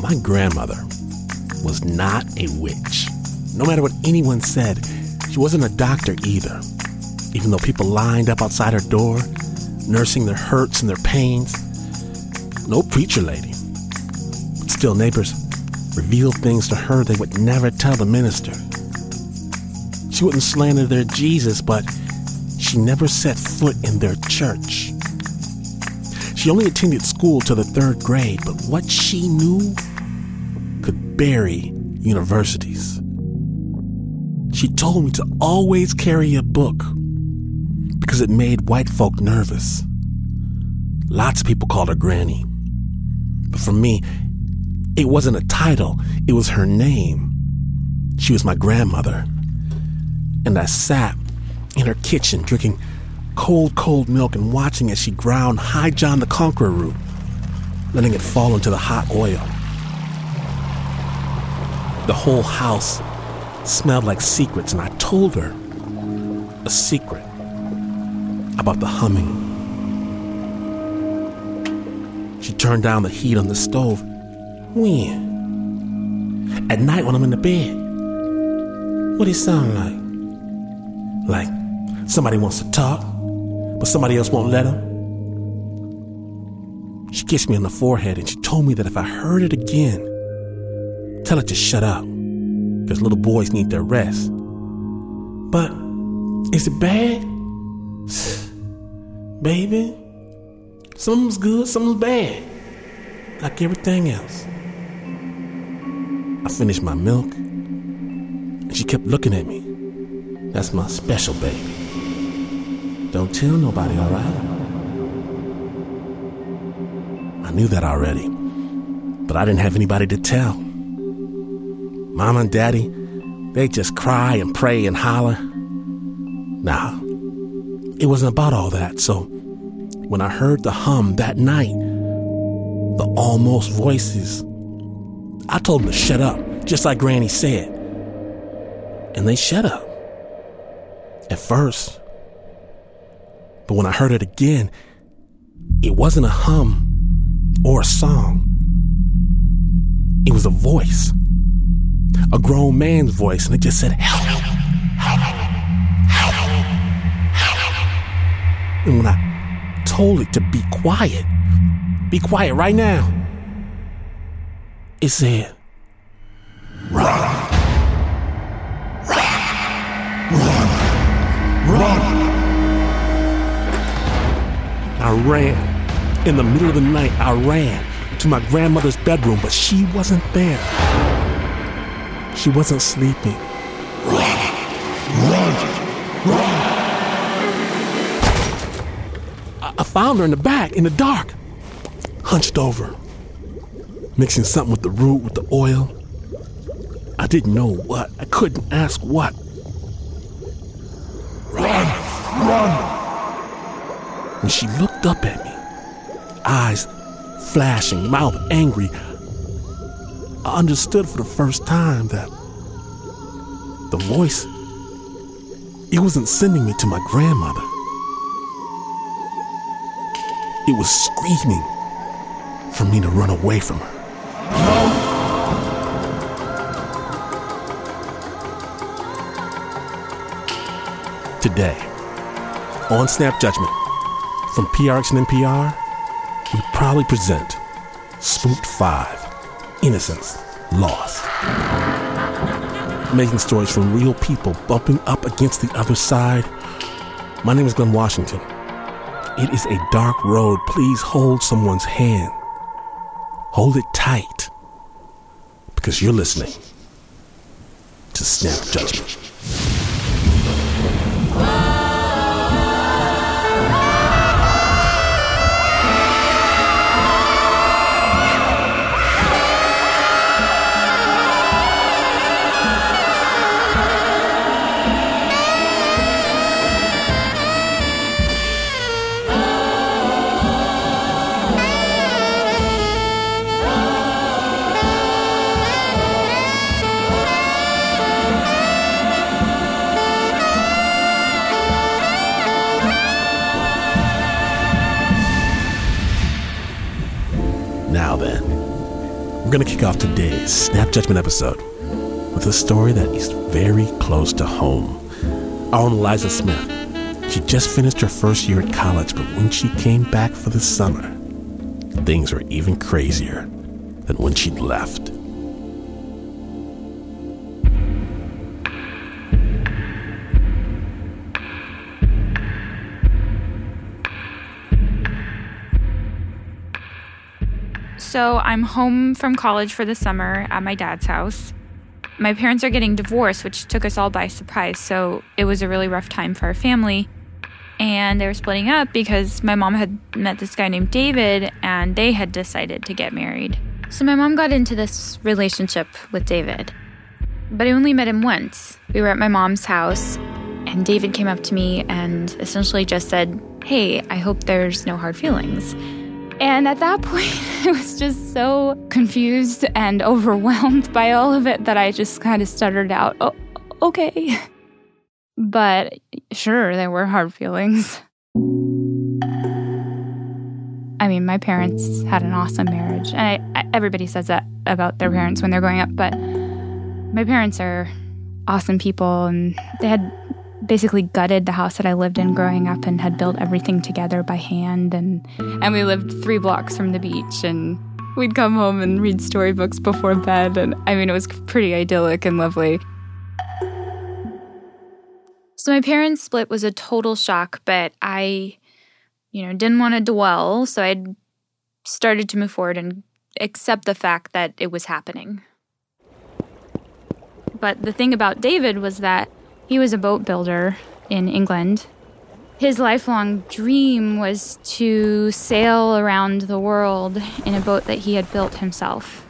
My grandmother was not a witch. No matter what anyone said, she wasn't a doctor either. Even though people lined up outside her door, nursing their hurts and their pains. No preacher lady. But still, neighbors revealed things to her they would never tell the minister. She wouldn't slander their Jesus, but she never set foot in their church. She only attended school till the 3rd grade, but what she knew could bury universities. She told me to always carry a book because it made white folk nervous. Lots of people called her Granny. But for me, it wasn't a title, it was her name. She was my grandmother. And I sat in her kitchen drinking cold milk and watching as she ground High John the Conqueror root, letting it fall into the hot oil. The whole house smelled like secrets, and I told her a secret about the humming. She turned down the heat on the stove. When? At night when I'm in the bed. What it sound like? Like somebody wants to talk, but somebody else won't let them. She kissed me on the forehead and she told me that if I heard it again, tell it to shut up, because little boys need their rest. But is it bad? Baby, something's good, something's bad, like everything else. I finished my milk and she kept looking at me. That's my special baby. Don't tell nobody, all right? I knew that already, but I didn't have anybody to tell. Mama and Daddy, they just cry and pray and holler. Nah, it wasn't about all that. So when I heard the hum that night, the almost voices, I told them to shut up, just like Granny said. And they shut up. At first. But when I heard it again, it wasn't a hum or a song. It was a voice. A grown man's voice, and it just said, help, help, help, help. And when I told it to be quiet right now, it said, run. I ran. In the middle of the night, I ran to my grandmother's bedroom, but she wasn't there. She wasn't sleeping. Run! I found her in the back, in the dark, hunched over, mixing something with the root, with the oil. I didn't know what. I couldn't ask what. Run! When she looked up at me, eyes flashing, mouth angry, I understood for the first time that the voice, it wasn't sending me to my grandmother. It was screaming for me to run away from her. Today, on Snap Judgment, from PRX and NPR, we proudly present Spooked 5, Innocence Lost. Amazing stories from real people bumping up against the other side. My name is Glenn Washington. It is a dark road. Please hold someone's hand. Hold it tight, because you're listening to Snap Judgment. We're going to kick off today's Snap Judgment episode with a story that is very close to home. Our own Eliza Smith. She just finished her first year at college, but when she came back for the summer, things were even crazier than when she'd left. So I'm home from college for the summer at my dad's house. My parents are getting divorced, which took us all by surprise, so it was a really rough time for our family. And they were splitting up because my mom had met this guy named David, and they had decided to get married. So my mom got into this relationship with David, but I only met him once. We were at my mom's house, and David came up to me and essentially just said, "Hey, I hope there's no hard feelings." And at that point, I was just so confused and overwhelmed by all of it that I just kind of stuttered out, "Oh, okay." But sure, there were hard feelings. I mean, my parents had an awesome marriage. And everybody says that about their parents when they're growing up. But my parents are awesome people. And they had basically gutted the house that I lived in growing up and had built everything together by hand. And we lived 3 blocks from the beach. And we'd come home and read storybooks before bed. And I mean, it was pretty idyllic and lovely. So my parents' split was a total shock, but I, didn't want to dwell. So I started to move forward and accept the fact that it was happening. But the thing about David was that he was a boat builder in England. His lifelong dream was to sail around the world in a boat that he had built himself.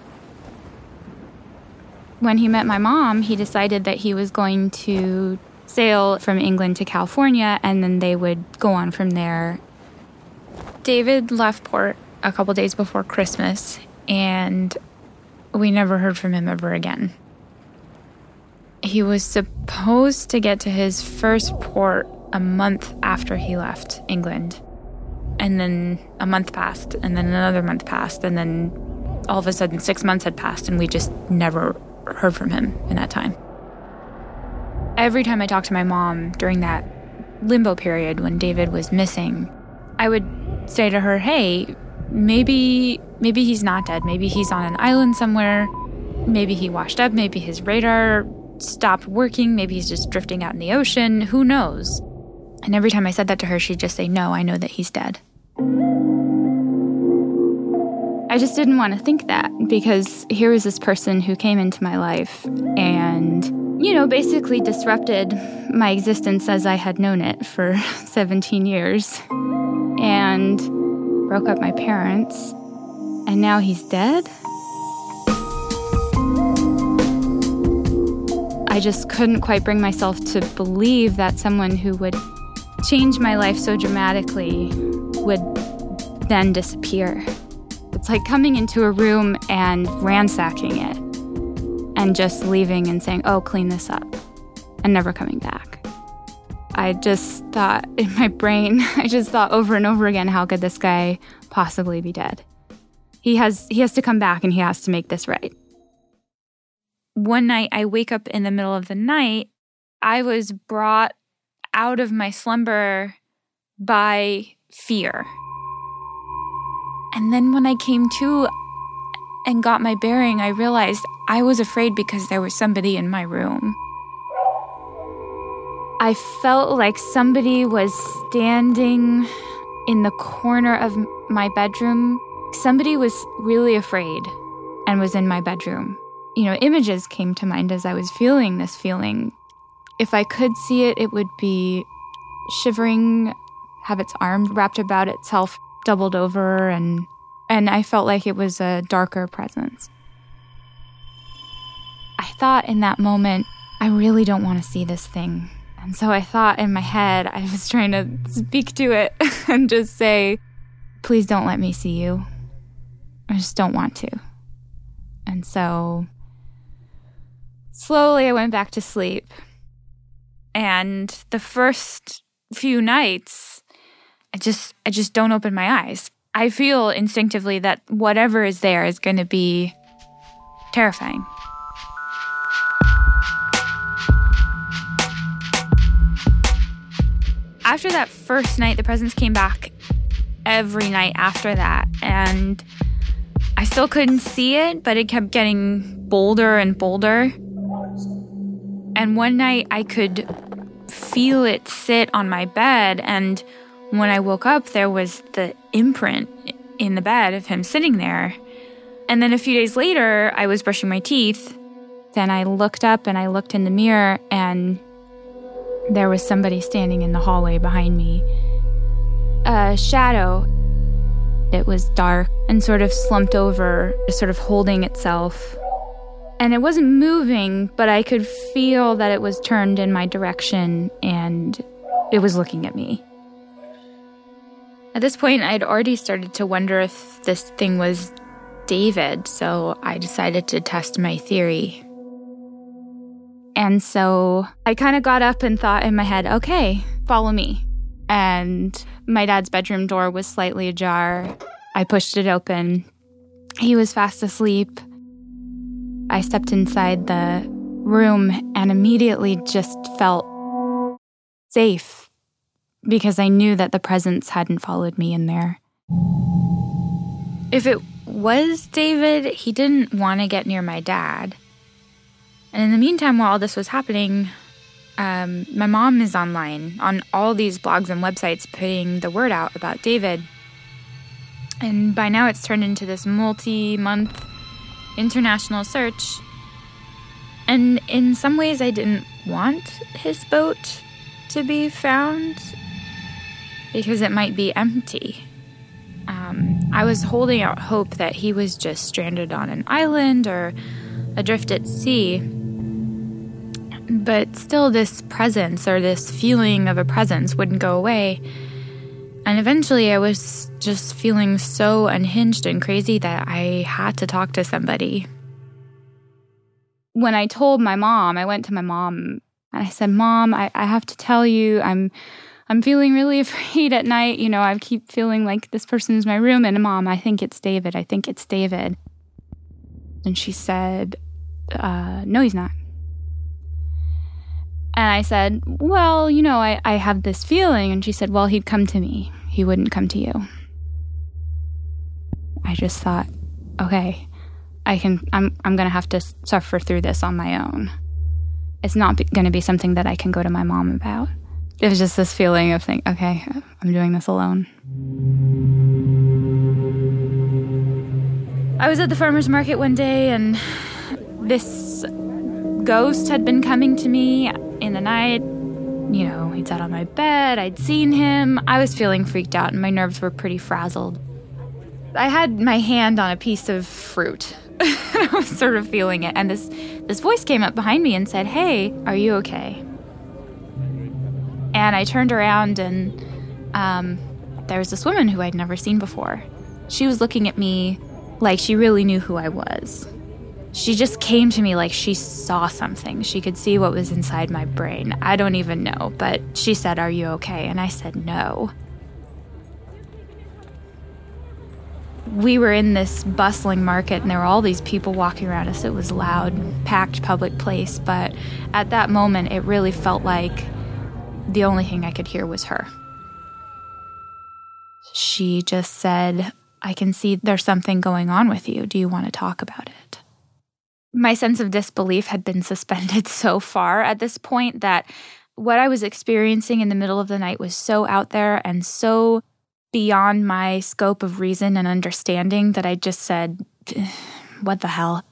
When he met my mom, he decided that he was going to sail from England to California, and then they would go on from there. David left port a couple days before Christmas, and we never heard from him ever again. He was supposed to get to his first port a month after he left England. And then a month passed, and then another month passed, and then all of a sudden 6 months had passed, and we just never heard from him in that time. Every time I talked to my mom during that limbo period when David was missing, I would say to her, "Hey, maybe he's not dead. Maybe he's on an island somewhere. Maybe he washed up. Maybe his radar stopped working. Maybe he's just drifting out in the ocean. Who knows?" And every time I said that to her, she'd just say, "No, I know that he's dead." I just didn't want to think that, because here was this person who came into my life and, basically disrupted my existence as I had known it for 17 years and broke up my parents. And now he's dead? I just couldn't quite bring myself to believe that someone who would change my life so dramatically would then disappear. It's like coming into a room and ransacking it and just leaving and saying, "Oh, clean this up," and never coming back. I just thought in my brain, I just thought over and over again, how could this guy possibly be dead? He has to come back and he has to make this right. One night, I wake up in the middle of the night. I was brought out of my slumber by fear. And then when I came to and got my bearing, I realized I was afraid because there was somebody in my room. I felt like somebody was standing in the corner of my bedroom. Somebody was really afraid and was in my bedroom. Images came to mind as I was feeling this feeling. If I could see it, it would be shivering, have its arm wrapped about itself, doubled over, and I felt like it was a darker presence. I thought in that moment, I really don't want to see this thing. And so I thought in my head, I was trying to speak to it and just say, "Please don't let me see you. I just don't want to." And so slowly I went back to sleep. And the first few nights, I just don't open my eyes. I feel instinctively that whatever is there is going to be terrifying. After that first night, the presence came back every night after that, and I still couldn't see it, but it kept getting bolder and bolder. And one night I could feel it sit on my bed, and when I woke up, there was the imprint in the bed of him sitting there. And then a few days later, I was brushing my teeth. Then I looked up and I looked in the mirror, and there was somebody standing in the hallway behind me. A shadow. It was dark and sort of slumped over, sort of holding itself. And it wasn't moving, but I could feel that it was turned in my direction, and it was looking at me. At this point, I'd already started to wonder if this thing was David, so I decided to test my theory. And so I kind of got up and thought in my head, okay, follow me. And my dad's bedroom door was slightly ajar. I pushed it open. He was fast asleep. I stepped inside the room and immediately just felt safe because I knew that the presence hadn't followed me in there. If it was David, he didn't want to get near my dad. And in the meantime, while all this was happening, my mom is online on all these blogs and websites putting the word out about David. And by now it's turned into this multi-month international search. And in some ways I didn't want his boat to be found because it might be empty. I was holding out hope that he was just stranded on an island or adrift at sea. But still this presence or this feeling of a presence wouldn't go away. And eventually I was just feeling so unhinged and crazy that I had to talk to somebody. When I told my mom, I went to my mom and I said, Mom, I have to tell you, I'm feeling really afraid at night. You know, I keep feeling like this person's in my room. And Mom, I think it's David. I think it's David. And she said, no, he's not. And I said, well, you know, I have this feeling. And she said, well, he'd come to me. He wouldn't come to you. I just thought, okay, I'm going to have to suffer through this on my own. It's not going to be something that I can go to my mom about. It was just this feeling of thinking, okay, I'm doing this alone. I was at the farmer's market one day, and this ghost had been coming to me in the night. You know, he'd sat on my bed. I'd seen him. I was feeling freaked out, and my nerves were pretty frazzled. I had my hand on a piece of fruit. I was sort of feeling it, and this voice came up behind me and said, hey, are you okay? And I turned around, and there was this woman who I'd never seen before. She was looking at me like she really knew who I was. She just came to me like she saw something. She could see what was inside my brain. I don't even know, but she said, are you okay? And I said, no. We were in this bustling market, and there were all these people walking around us. It was loud, packed public place, but at that moment, it really felt like the only thing I could hear was her. She just said, I can see there's something going on with you. Do you want to talk about it? My sense of disbelief had been suspended so far at this point that what I was experiencing in the middle of the night was so out there and so beyond my scope of reason and understanding that I just said, what the hell?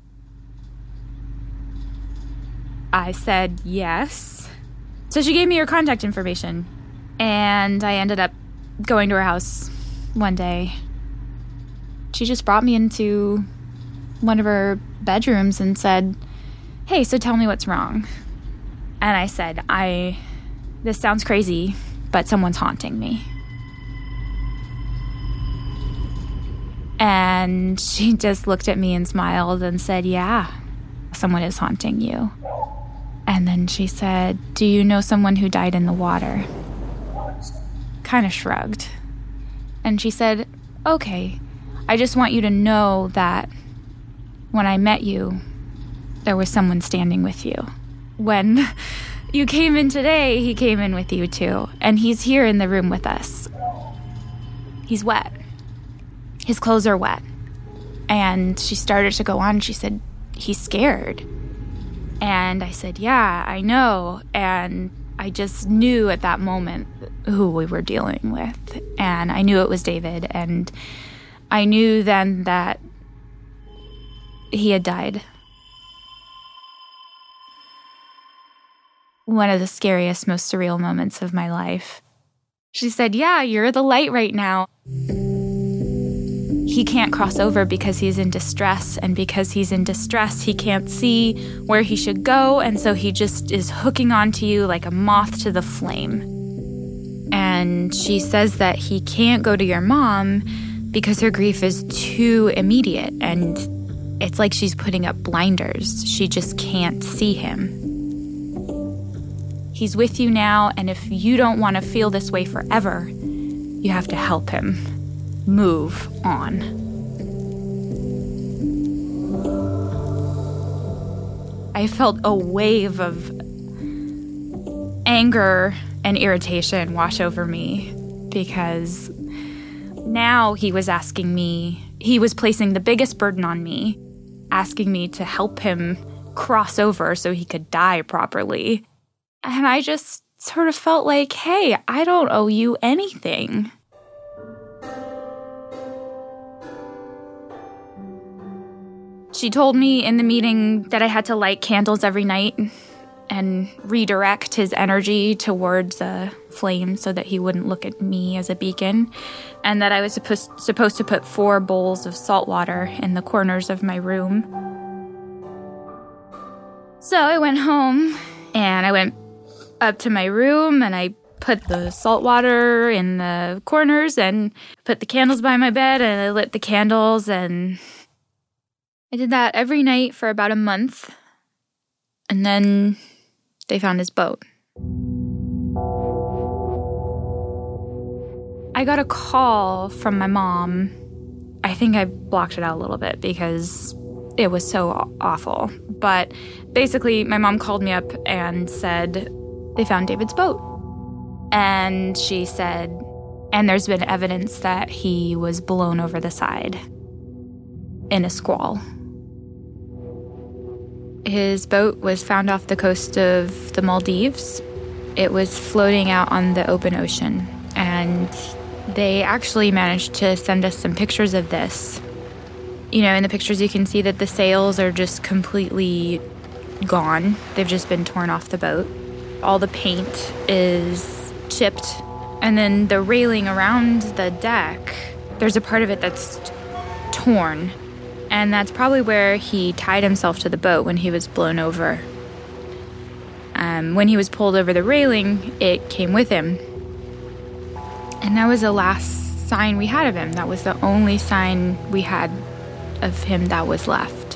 I said yes. So she gave me her contact information, and I ended up going to her house one day. She just brought me into one of her bedrooms and said, hey, so tell me what's wrong. And I said, this sounds crazy, but someone's haunting me. And she just looked at me and smiled and said, yeah, someone is haunting you. And then she said, do you know someone who died in the water? Kind of shrugged. And she said, okay, I just want you to know that when I met you, there was someone standing with you. When you came in today, he came in with you too. And he's here in the room with us. He's wet. His clothes are wet. And she started to go on. She said, he's scared. And I said, yeah, I know. And I just knew at that moment who we were dealing with. And I knew it was David. And I knew then that he had died. One of the scariest, most surreal moments of my life. She said, yeah, you're the light right now. He can't cross over because he's in distress, and because he's in distress, he can't see where he should go, and so he just is hooking onto you like a moth to the flame. And she says that he can't go to your mom because her grief is too immediate, and it's like she's putting up blinders. She just can't see him. He's with you now, and if you don't want to feel this way forever, you have to help him move on. I felt a wave of anger and irritation wash over me because now he was asking me, he was placing the biggest burden on me, asking me to help him cross over so he could die properly. And I just sort of felt like, hey, I don't owe you anything. She told me in the meeting that I had to light candles every night and redirect his energy towards a flame so that he wouldn't look at me as a beacon, and that I was supposed to put 4 bowls of salt water in the corners of my room. So I went home and I went up to my room and I put the salt water in the corners and put the candles by my bed, and I lit the candles, and I did that every night for about a month, and then they found his boat. I got a call from my mom. I think I blocked it out a little bit because it was so awful. But basically, my mom called me up and said, they found David's boat. And she said, and there's been evidence that he was blown over the side in a squall. His boat was found off the coast of the Maldives. It was floating out on the open ocean, and they actually managed to send us some pictures of this. You know, in the pictures you can see that the sails are just completely gone. They've just been torn off the boat. All the paint is chipped, and then the railing around the deck, there's a part of it that's torn. And that's probably where he tied himself to the boat when he was blown over. When he was pulled over the railing, it came with him. And that was the last sign we had of him. That was the only sign we had of him that was left.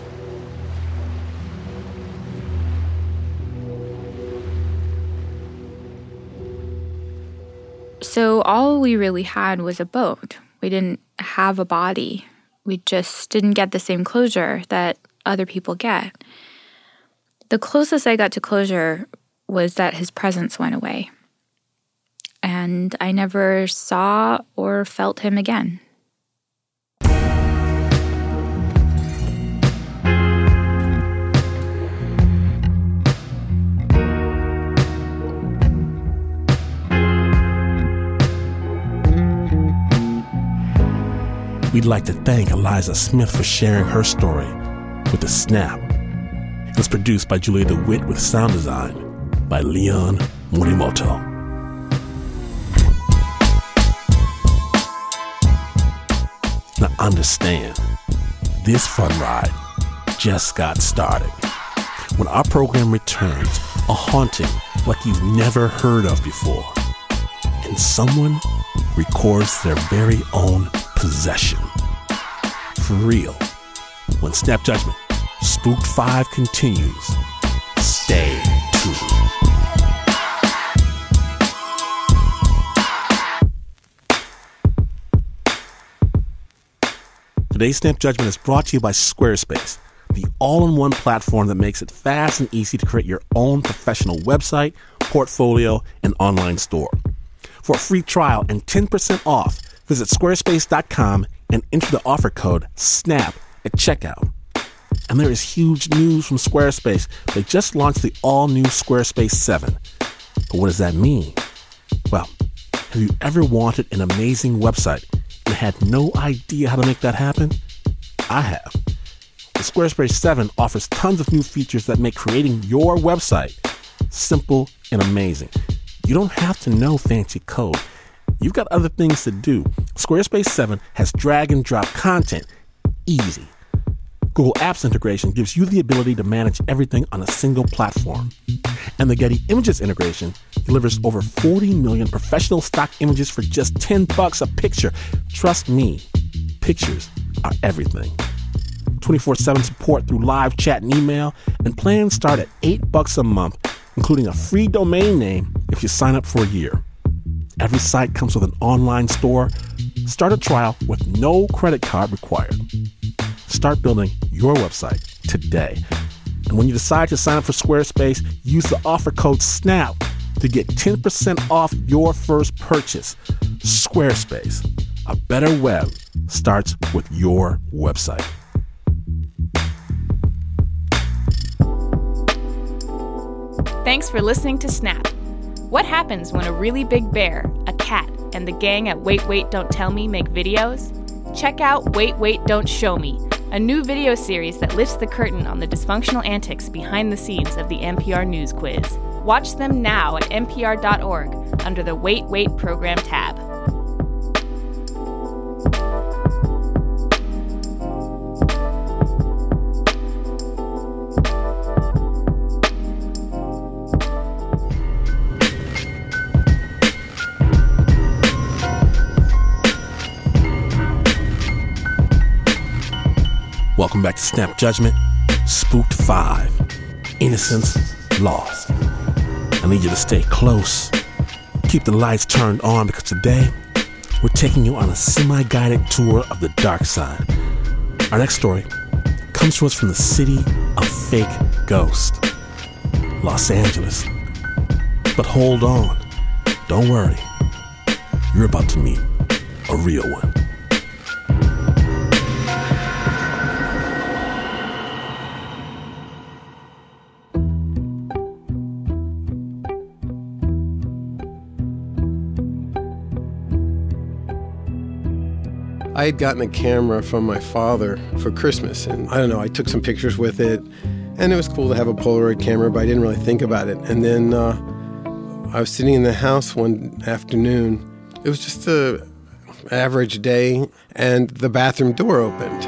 So all we really had was a boat. We didn't have a body. We just didn't get the same closure that other people get. The closest I got to closure was that his presence went away. And I never saw or felt him again. We'd like to thank Eliza Smith for sharing her story with The Snap. It was produced by Julia DeWitt with sound design by Leon Morimoto. Now understand, this fun ride just got started. When our program returns, a haunting like you've never heard of before, and someone records their very own possession. For real. When Snap Judgment Spooked 5 continues, stay tuned. Today's Snap Judgment is brought to you by Squarespace, all-in-one platform that makes it fast and easy to create your own professional website, portfolio, and online store. For a free trial and 10% off, visit squarespace.com and enter the offer code SNAP at checkout. And there is huge news from Squarespace. They just launched the all-new Squarespace 7. But what does that mean? Well, have you ever wanted an amazing website and had no idea how to make that happen? I have. The Squarespace 7 offers tons of new features that make creating your website simple and amazing. You don't have to know fancy code. You've got other things to do. Squarespace 7 has drag and drop content. Easy. Google Apps integration gives you the ability to manage everything on a single platform. And the Getty Images integration delivers over 40 million professional stock images for just $10 a picture. Trust me, pictures are everything. 24/7 support through live chat and email, and plans start at $8 a month, including a free domain name if you sign up for a year. Every site comes with an online store. Start a trial with no credit card required. Start building your website today. And when you decide to sign up for Squarespace, use the offer code SNAP to get 10% off your first purchase. Squarespace, a better web starts with your website. Thanks for listening to Snap. What happens when a really big bear, a cat, and the gang at Wait, Wait, Don't Tell Me make videos? Check out Wait, Wait, Don't Show Me, a new video series that lifts the curtain on the dysfunctional antics behind the scenes of the NPR News Quiz. Watch them now at npr.org under the Wait, Wait program tab. Welcome back to Snap Judgment, Spooked 5, Innocence Lost. I need you to stay close. Keep the lights turned on because today we're taking you on a semi-guided tour of the dark side. Our next story comes to us from the city of fake ghosts, Los Angeles. But hold on, don't worry. You're about to meet a real one. I had gotten a camera from my father for Christmas, and I don't know, I took some pictures with it, and it was cool to have a Polaroid camera, but I didn't really think about it. And then I was sitting in the house one afternoon. It was just an average day, and the bathroom door opened.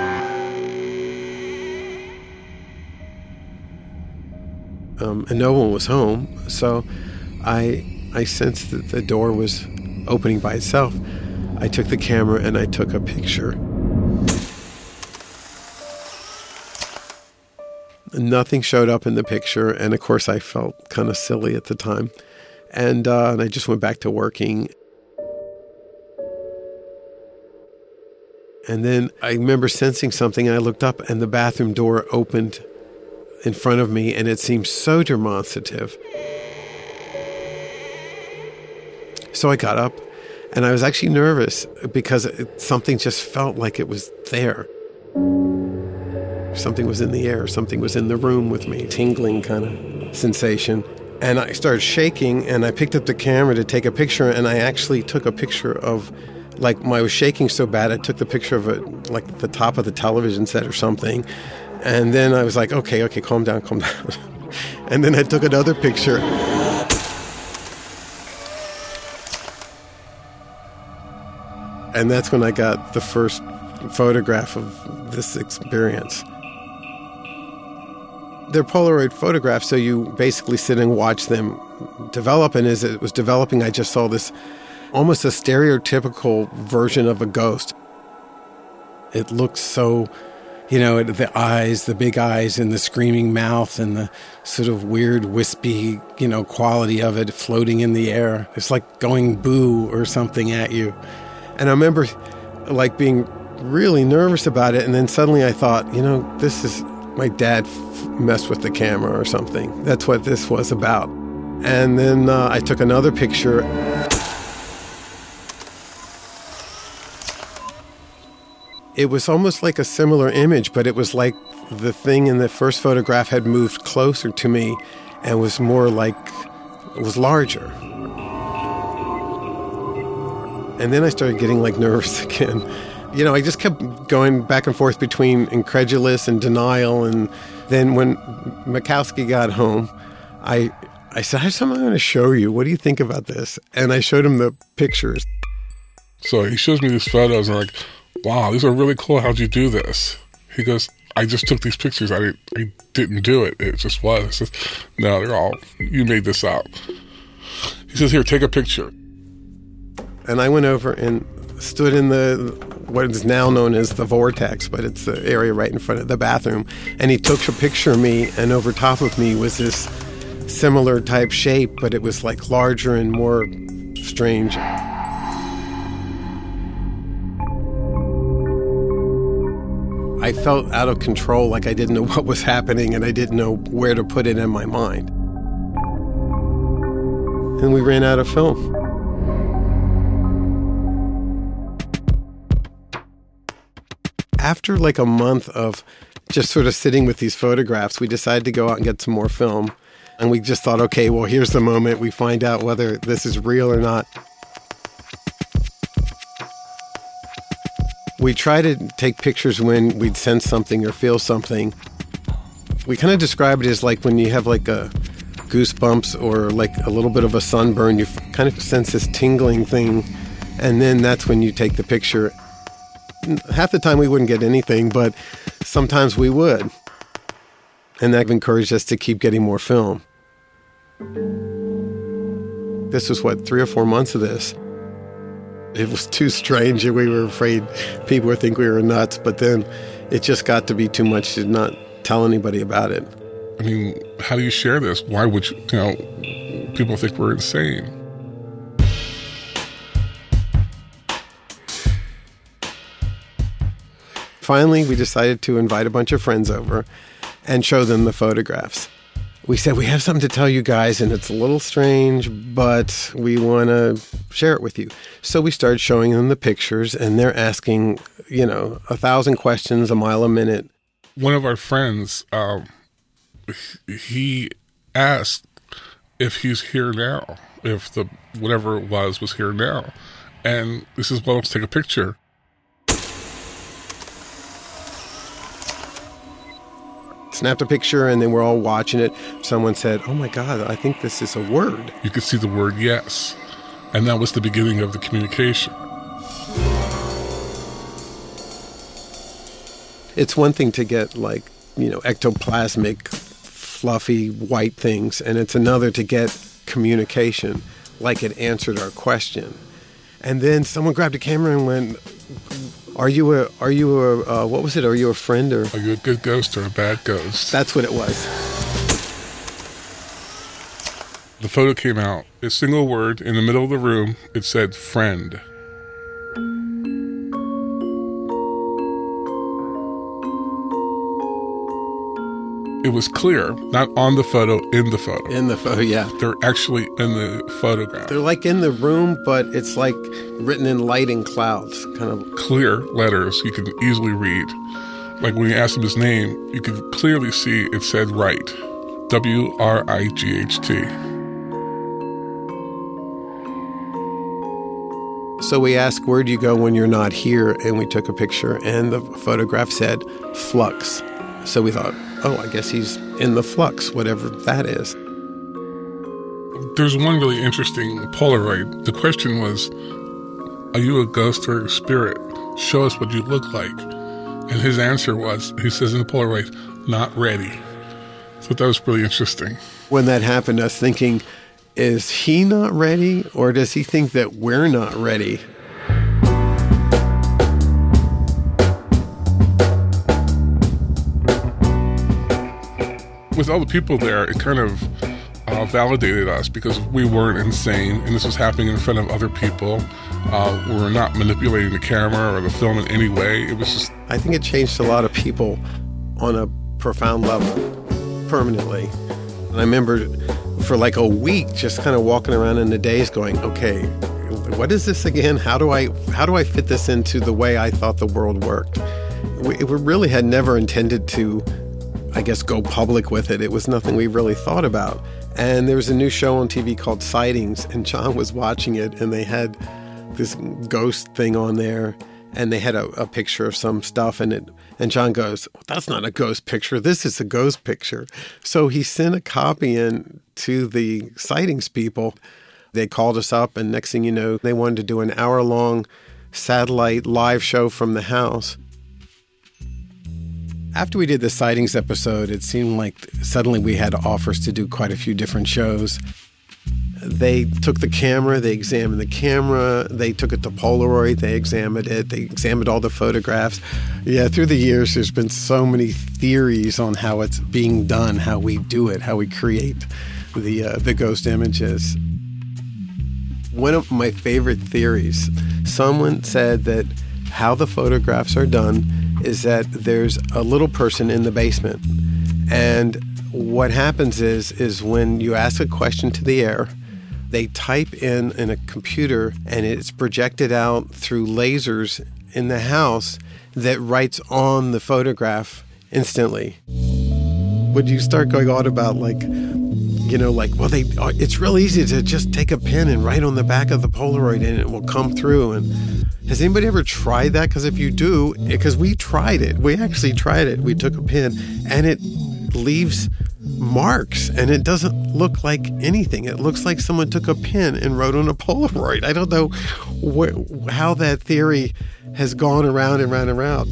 And no one was home, so I sensed that the door was opening by itself. I took the camera and I took a picture. Nothing showed up in the picture, and of course I felt kind of silly at the time. And I just went back to working. And then I remember sensing something, and I looked up, and the bathroom door opened in front of me, and it seemed so demonstrative. So I got up. And I was actually nervous because something just felt like it was there. Something was in the air. Something was in the room with me. Tingling kind of sensation. And I started shaking, and I picked up the camera to take a picture, and I actually took a picture of, like, I was shaking so bad, I took the picture of it, like, the top of the television set or something. And then I was like, okay, calm down. And then I took another picture. And that's when I got the first photograph of this experience. They're Polaroid photographs, so you basically sit and watch them develop. And as it was developing, I just saw this almost a stereotypical version of a ghost. It looked so, the eyes, the big eyes and the screaming mouth and the sort of weird wispy, quality of it floating in the air. It's like going boo or something at you. And I remember, being really nervous about it. And then suddenly I thought, this is my dad messed with the camera or something. That's what this was about. And then I took another picture. It was almost like a similar image, but it was like the thing in the first photograph had moved closer to me and was more like, it was larger. And then I started getting like nervous again. You know, I just kept going back and forth between incredulous and denial. And then when Makowski got home, I said, I have something I'm going to show you. What do you think about this? And I showed him the pictures. So he shows me these photos and I'm like, wow, these are really cool. How'd you do this? He goes, I just took these pictures. I didn't do it. It just was. I said, no, you made this up. He says, here, take a picture. And I went over and stood in what is now known as the vortex, but it's the area right in front of the bathroom. And he took a picture of me, and over top of me was this similar type shape, but it was like larger and more strange. I felt out of control, like I didn't know what was happening and I didn't know where to put it in my mind. And we ran out of film. After like a month of just sort of sitting with these photographs, we decided to go out and get some more film. And we just thought, okay, well, here's the moment we find out whether this is real or not. We try to take pictures when we'd sense something or feel something. We kind of describe it as like when you have like a goosebumps or like a little bit of a sunburn, you kind of sense this tingling thing, and then that's when you take the picture. Half the time we wouldn't get anything, but sometimes we would. And that encouraged us to keep getting more film. This was, 3 or 4 months of this. It was too strange and we were afraid people would think we were nuts, but then it just got to be too much to not tell anybody about it. I mean, how do you share this? Why would people think we're insane? Finally, we decided to invite a bunch of friends over and show them the photographs. We said, we have something to tell you guys, and it's a little strange, but we want to share it with you. So we started showing them the pictures, and they're asking, 1,000 questions a mile a minute. One of our friends, he asked if he's here now, if the whatever it was here now. And this is, well, let's take a picture. Snapped a picture, and then we're all watching it. Someone said, oh my God, I think this is a word. You could see the word yes. And that was the beginning of the communication. It's one thing to get ectoplasmic, fluffy, white things, and it's another to get communication, like it answered our question. And then someone grabbed a camera and went, Are you a what was it? Are you a friend or? Are you a good ghost or a bad ghost? That's what it was. The photo came out. A single word in the middle of the room. It said friend. It was clear, not on the photo, in the photo. In the photo, yeah. They're actually in the photograph. They're like in the room, but it's like written in light and clouds, kind of. Clear letters you can easily read. Like when you asked him his name, you could clearly see it said Wright. W-R-I-G-H-T. So we asked, where do you go when you're not here? And we took a picture, and the photograph said flux. So we thought, oh, I guess he's in the flux, whatever that is. There's one really interesting Polaroid. The question was, are you a ghost or a spirit? Show us what you look like. And his answer was, he says in the Polaroid, not ready. So that was really interesting. When that happened, I was thinking, is he not ready, or does he think that we're not ready? With all the people there, it kind of validated us because we weren't insane, and this was happening in front of other people. We were not manipulating the camera or the film in any way. It was just... I think it changed a lot of people on a profound level permanently. And I remember for like a week just kind of walking around in the daze going, okay, what is this again? How do I fit this into the way I thought the world worked? We really had never intended to, I guess, go public with it. It was nothing we really thought about. And there was a new show on TV called Sightings, and John was watching it, and they had this ghost thing on there, and they had a picture of some stuff, and John goes, well, that's not a ghost picture. This is a ghost picture. So he sent a copy in to the Sightings people. They called us up, and next thing you know, they wanted to do an hour-long satellite live show from the house. After we did the Sightings episode, it seemed like suddenly we had offers to do quite a few different shows. They took the camera, they examined the camera, they took it to Polaroid, they examined it, they examined all the photographs. Yeah, through the years, there's been so many theories on how it's being done, how we do it, how we create the ghost images. One of my favorite theories, someone said that how the photographs are done is that there's a little person in the basement. And what happens is when you ask a question to the air, they type in a computer and it's projected out through lasers in the house that writes on the photograph instantly. Would you start going on about well, it's real easy to just take a pen and write on the back of the Polaroid and it will come through. And has anybody ever tried that? Because if you do, because we tried it. We actually tried it. We took a pen and it leaves marks and it doesn't look like anything. It looks like someone took a pen and wrote on a Polaroid. I don't know how that theory has gone around and round and round.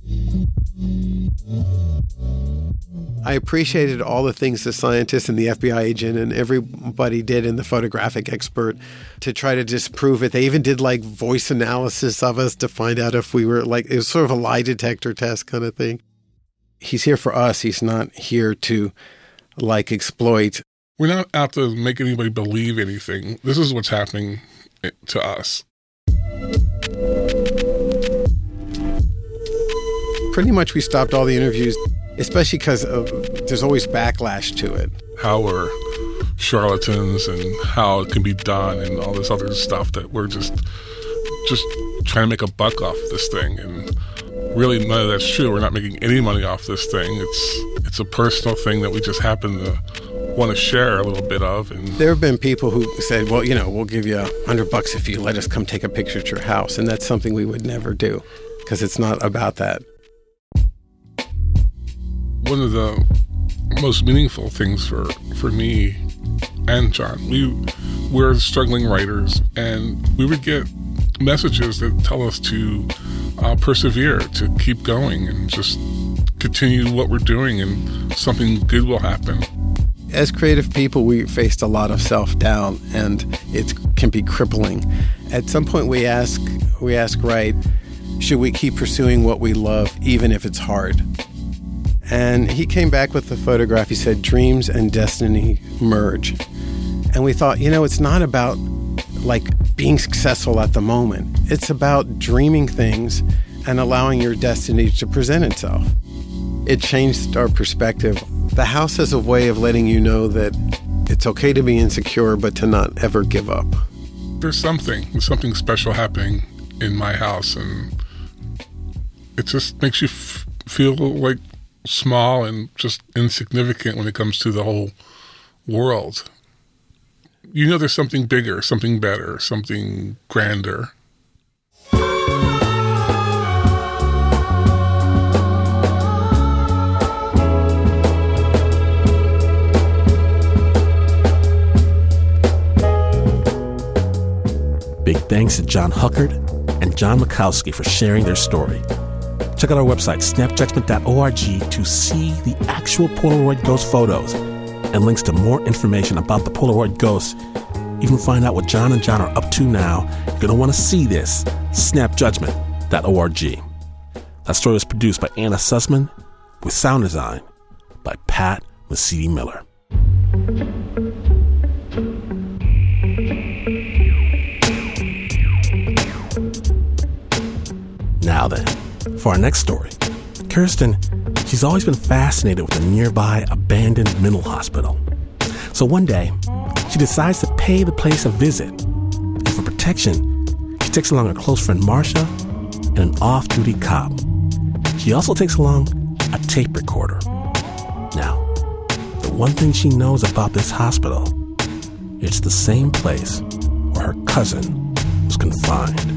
I appreciated all the things the scientists and the FBI agent and everybody did and the photographic expert to try to disprove it. They even did voice analysis of us to find out if we were it was sort of a lie detector test kind of thing. He's here for us. He's not here to exploit. We're not out to make anybody believe anything. This is what's happening to us. Pretty much we stopped all the interviews, especially because there's always backlash to it. How we're charlatans and how it can be done and all this other stuff that we're just trying to make a buck off this thing. And really none of that's true. We're not making any money off this thing. It's a personal thing that we just happen to want to share a little bit of. And there have been people who said, well, we'll give you $100 if you let us come take a picture at your house. And that's something we would never do because it's not about that. One of the most meaningful things for me and John, we're struggling writers, and we would get messages that tell us to persevere, to keep going, and just continue what we're doing, and something good will happen. As creative people, we faced a lot of self-doubt, and it can be crippling. At some point, we ask Wright, should we keep pursuing what we love, even if it's hard? And he came back with the photograph. He said, dreams and destiny merge. And we thought, it's not about being successful at the moment. It's about dreaming things and allowing your destiny to present itself. It changed our perspective. The house has a way of letting you know that it's okay to be insecure, but to not ever give up. There's something special happening in my house, and it just makes you feel small and just insignificant when it comes to the whole world. There's something bigger, something better, something grander. Big thanks to John Huckert and John Mikowski for sharing their story. Check out our website, snapjudgment.org, to see the actual Polaroid ghost photos and links to more information about the Polaroid ghosts. Even find out what John and John are up to now. You're going to want to see this, snapjudgment.org. That story was produced by Anna Sussman with sound design by Pat Mesiti-Miller. Now then, for our next story, Kirsten, she's She's always been fascinated with a nearby abandoned mental hospital. So one day, she decides to pay the place a visit. And for protection, she takes along her close friend Marcia and an off-duty cop. She also takes along a tape recorder. Now, the one thing she knows about this hospital, it's the same place where her cousin was confined.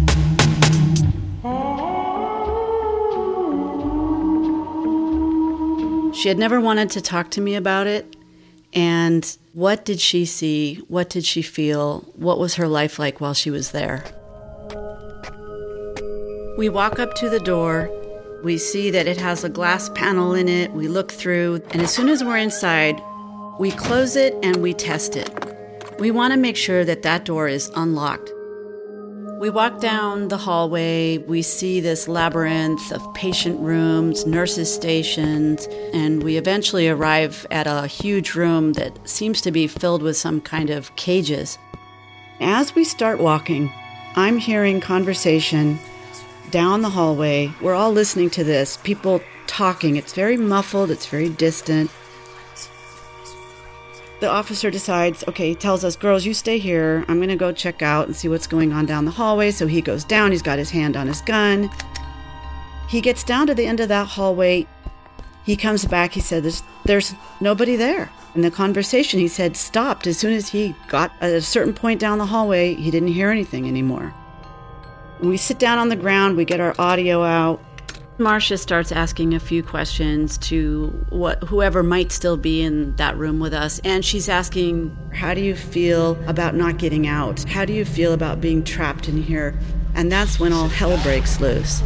She had never wanted to talk to me about it. And what did she see? What did she feel? What was her life like while she was there? We walk up to the door. We see that it has a glass panel in it. We look through. And as soon as we're inside, we close it and we test it. We want to make sure that that door is unlocked. We walk down the hallway, we see this labyrinth of patient rooms, nurses' stations, and we eventually arrive at a huge room that seems to be filled with some kind of cages. As we start walking, I'm hearing conversation down the hallway. We're all listening to this, people talking. It's very muffled, it's very distant. The officer decides, okay, he tells us, girls, you stay here. I'm going to go check out and see what's going on down the hallway. So he goes down. He's got his hand on his gun. He gets down to the end of that hallway. He comes back. He said, there's nobody there. And the conversation, he said, stopped. As soon as he got at a certain point down the hallway, he didn't hear anything anymore. When we sit down on the ground, we get our audio out. Marcia starts asking a few questions to whoever might still be in that room with us. And she's asking, how do you feel about not getting out? How do you feel about being trapped in here? And that's when all hell breaks loose.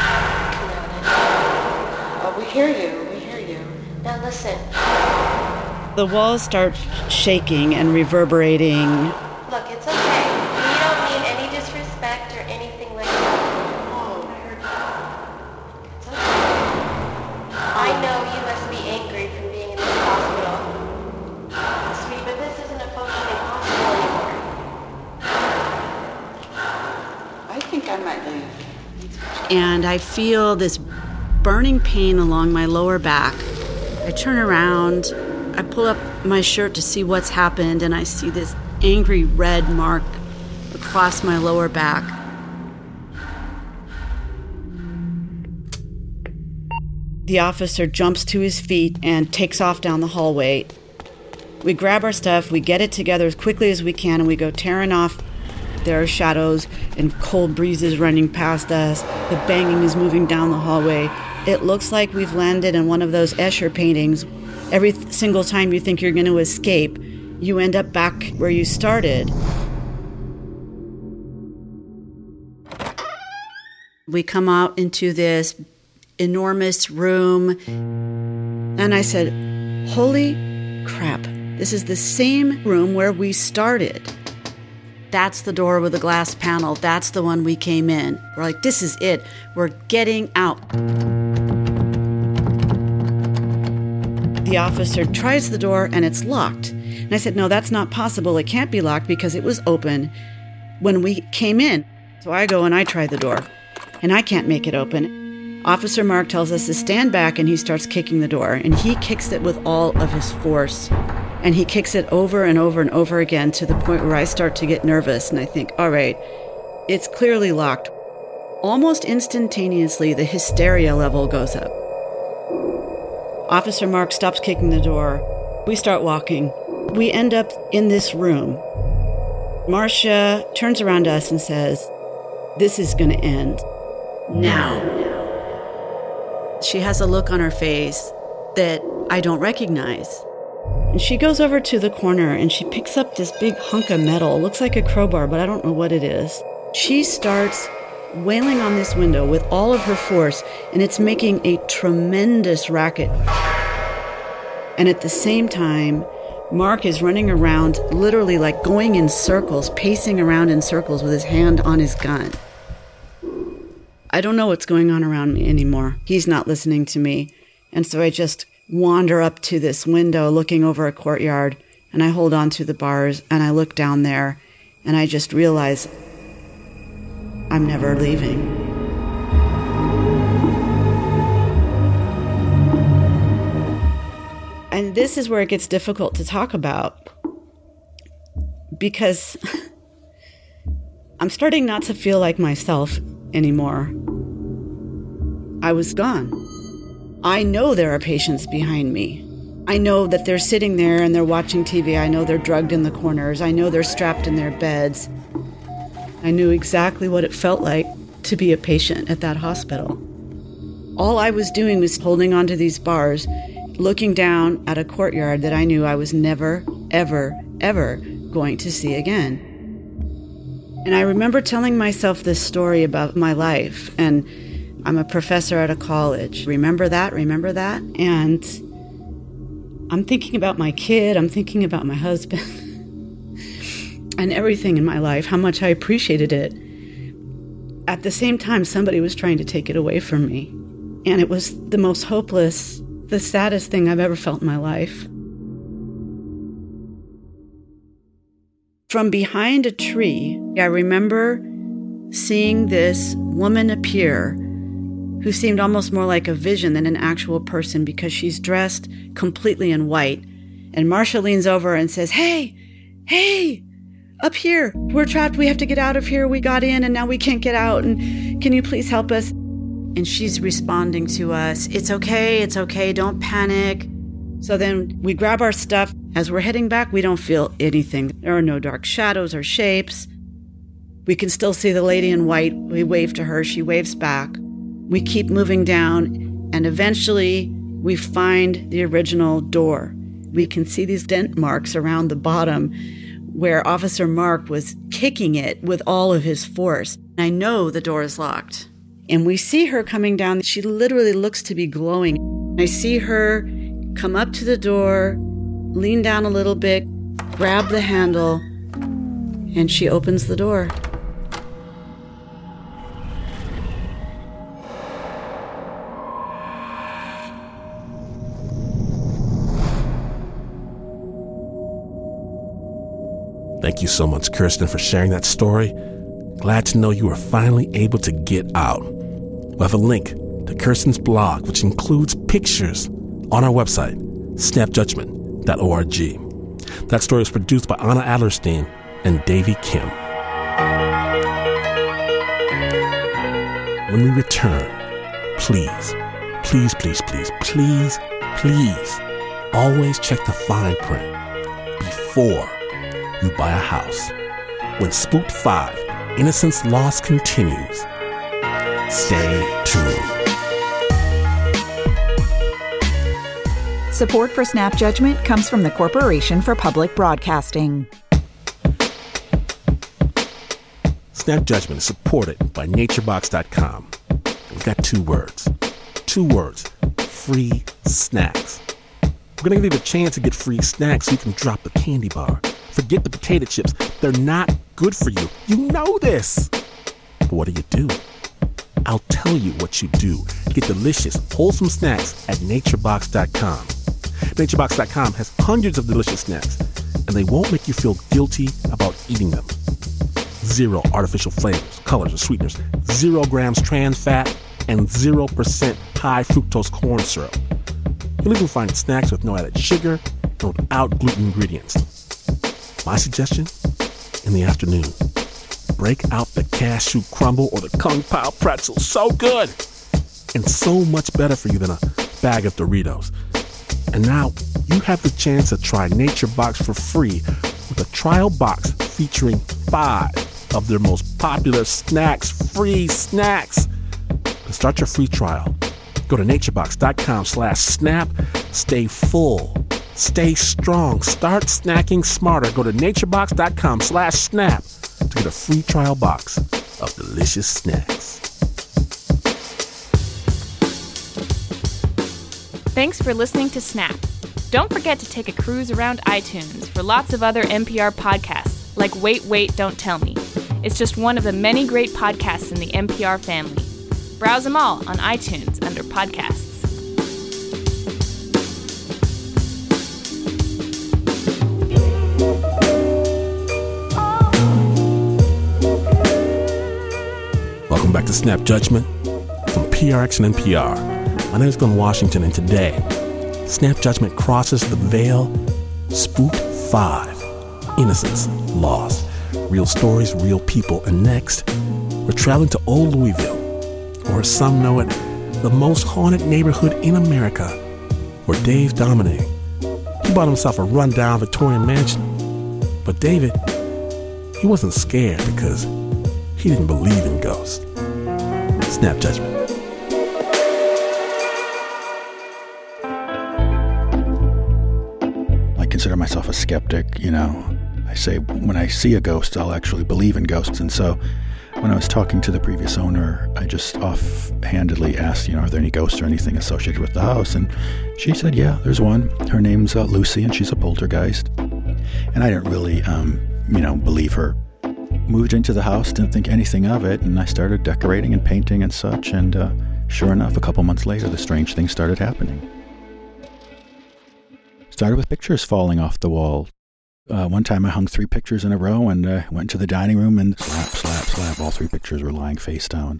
Oh, we hear you. Now listen. The walls start shaking and reverberating. Look, it's okay. We don't mean any disrespect or anything like that. Oh, I heard you. It's okay. I know you must be angry from being in this hospital. Sweet, but this isn't a functioning hospital anymore. I think I might leave. And I feel this burning pain along my lower back. I turn around, I pull up my shirt to see what's happened, and I see this angry red mark across my lower back. The officer jumps to his feet and takes off down the hallway. We grab our stuff, we get it together as quickly as we can, and we go tearing off. There are shadows and cold breezes running past us. The banging is moving down the hallway. It looks like we've landed in one of those Escher paintings. Every single time you think you're going to escape, you end up back where you started. We come out into this enormous room, and I said, holy crap, this is the same room where we started. That's the door with the glass panel. That's the one we came in. We're like, this is it. We're getting out. The officer tries the door and it's locked. And I said, no, that's not possible. It can't be locked because it was open when we came in. So I go and I try the door and I can't make it open. Officer Mark tells us to stand back and he starts kicking the door, and he kicks it with all of his force. And he kicks it over and over and over again to the point where I start to get nervous and I think, all right, it's clearly locked. Almost instantaneously, the hysteria level goes up. Officer Mark stops kicking the door. We start walking. We end up in this room. Marcia turns around to us and says, this is going to end now. She has a look on her face that I don't recognize. And she goes over to the corner and she picks up this big hunk of metal. It looks like a crowbar, but I don't know what it is. She starts wailing on this window with all of her force, and it's making a tremendous racket. And at the same time, Mark is running around, literally like going in circles, pacing around in circles with his hand on his gun. I don't know what's going on around me anymore. He's not listening to me. And so I just wander up to this window looking over a courtyard, and I hold on to the bars and I look down there and I just realize I'm never leaving. And this is where it gets difficult to talk about, because I'm starting not to feel like myself anymore. I was gone. I know there are patients behind me. I know that they're sitting there and they're watching TV. I know they're drugged in the corners. I know they're strapped in their beds. I knew exactly what it felt like to be a patient at that hospital. All I was doing was holding onto these bars, looking down at a courtyard that I knew I was never, ever, ever going to see again. And I remember telling myself this story about my life, and I'm a professor at a college. Remember that? Remember that? And I'm thinking about my kid. I'm thinking about my husband and everything in my life, how much I appreciated it. At the same time, somebody was trying to take it away from me. And it was the most hopeless, the saddest thing I've ever felt in my life. From behind a tree, I remember seeing this woman appear who seemed almost more like a vision than an actual person, because she's dressed completely in white. And Marcia leans over and says, hey, up here. We're trapped. We have to get out of here. We got in and now we can't get out. And can you please help us? And she's responding to us, it's okay, don't panic. So then we grab our stuff. As we're heading back, we don't feel anything. There are no dark shadows or shapes. We can still see the lady in white. We wave to her. She waves back. We keep moving down, and eventually we find the original door. We can see these dent marks around the bottom where Officer Mark was kicking it with all of his force. I know the door is locked. And we see her coming down. She literally looks to be glowing. I see her come up to the door, lean down a little bit, grab the handle, and she opens the door. Thank you so much, Kirsten, for sharing that story. Glad to know you were finally able to get out. We'll have a link to Kirsten's blog, which includes pictures, on our website, snapjudgment.org. That story was produced by Anna Adlerstein and Davey Kim. When we return, please, always check the fine print before you buy a house. When Spooked 5, Innocence Lost continues. Stay tuned. Support for Snap Judgment comes from the Corporation for Public Broadcasting. Snap Judgment is supported by NatureBox.com. We've got two words, free snacks. We're going to give you the chance to get free snacks so you can drop the candy bar. Forget the potato chips. They're not good for you. You know this. But what do? I'll tell you what you do. Get delicious, wholesome snacks at NatureBox.com. NatureBox.com has hundreds of delicious snacks, and they won't make you feel guilty about eating them. 0 artificial flavors, colors, or sweeteners, 0 grams trans fat, and 0% high fructose corn syrup. You'll even find snacks with no added sugar and without gluten ingredients. My suggestion? In the afternoon, break out the cashew crumble or the Kung Pao pretzel. So good! And so much better for you than a bag of Doritos. And now you have the chance to try Nature Box for free with a trial box featuring 5 of their most popular snacks, free snacks. To start your free trial, go to naturebox.com/snap. Stay full. Stay strong. Start snacking smarter. Go to naturebox.com/snap to get a free trial box of delicious snacks. Thanks for listening to Snap. Don't forget to take a cruise around iTunes for lots of other NPR podcasts, like Wait, Wait, Don't Tell Me. It's just one of the many great podcasts in the NPR family. Browse them all on iTunes under podcasts. Welcome back to Snap Judgment from PRX and NPR. My name is Glenn Washington, and today Snap Judgment crosses the veil. Spooked 5. Innocence lost. Real stories, real people. And next, we're traveling to Old Louisville, or as some know it, the most haunted neighborhood in America, where Dave Domine, he bought himself a rundown Victorian mansion. But David, he wasn't scared because he didn't believe in ghosts. Snap Judgment. I consider myself a skeptic, I say when I see a ghost, I'll actually believe in ghosts. And so when I was talking to the previous owner, I just offhandedly asked, are there any ghosts or anything associated with the house? And she said, yeah, there's one. Her name's Lucy, and she's a poltergeist. And I didn't really, believe her. Moved into the house, didn't think anything of it, and I started decorating and painting and such. And sure enough, a couple months later, the strange things started happening. Started with pictures falling off the wall. One time I hung 3 pictures in a row and went to the dining room and slap, slap, slap. All 3 pictures were lying face down.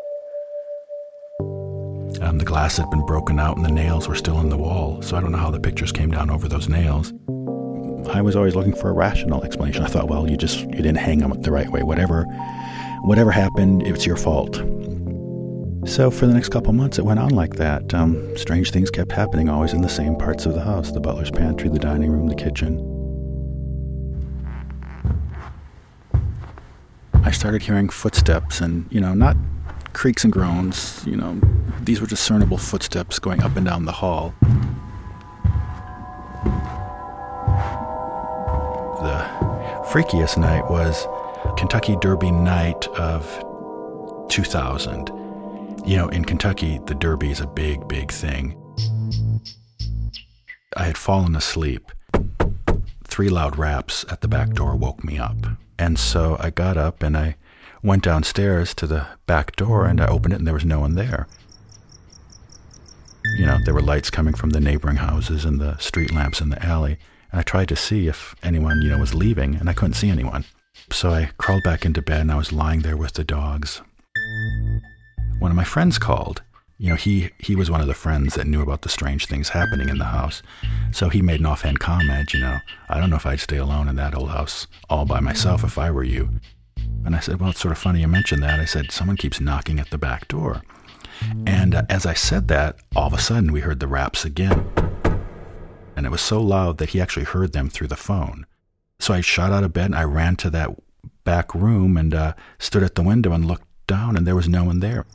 The glass had been broken out and the nails were still in the wall, so I don't know how the pictures came down over those nails. I was always looking for a rational explanation. I thought, well, you didn't hang them the right way. Whatever happened, it's your fault. So for the next couple months, it went on like that. Strange things kept happening, always in the same parts of the house: the butler's pantry, the dining room, the kitchen. I started hearing footsteps and, not creaks and groans. These were discernible footsteps going up and down the hall. The freakiest night was Kentucky Derby night of 2000. In Kentucky, the Derby is a big, big thing. I had fallen asleep. 3 loud raps at the back door woke me up. And so I got up and I went downstairs to the back door and I opened it and there was no one there. There were lights coming from the neighboring houses and the street lamps in the alley. And I tried to see if anyone, was leaving, and I couldn't see anyone. So I crawled back into bed and I was lying there with the dogs. One of my friends called. He was one of the friends that knew about the strange things happening in the house. So he made an offhand comment, I don't know if I'd stay alone in that old house all by myself if I were you. And I said, well, it's sort of funny you mentioned that. I said, someone keeps knocking at the back door. And as I said that, all of a sudden we heard the raps again. And it was so loud that he actually heard them through the phone. So I shot out of bed and I ran to that back room and stood at the window and looked down, and there was no one there.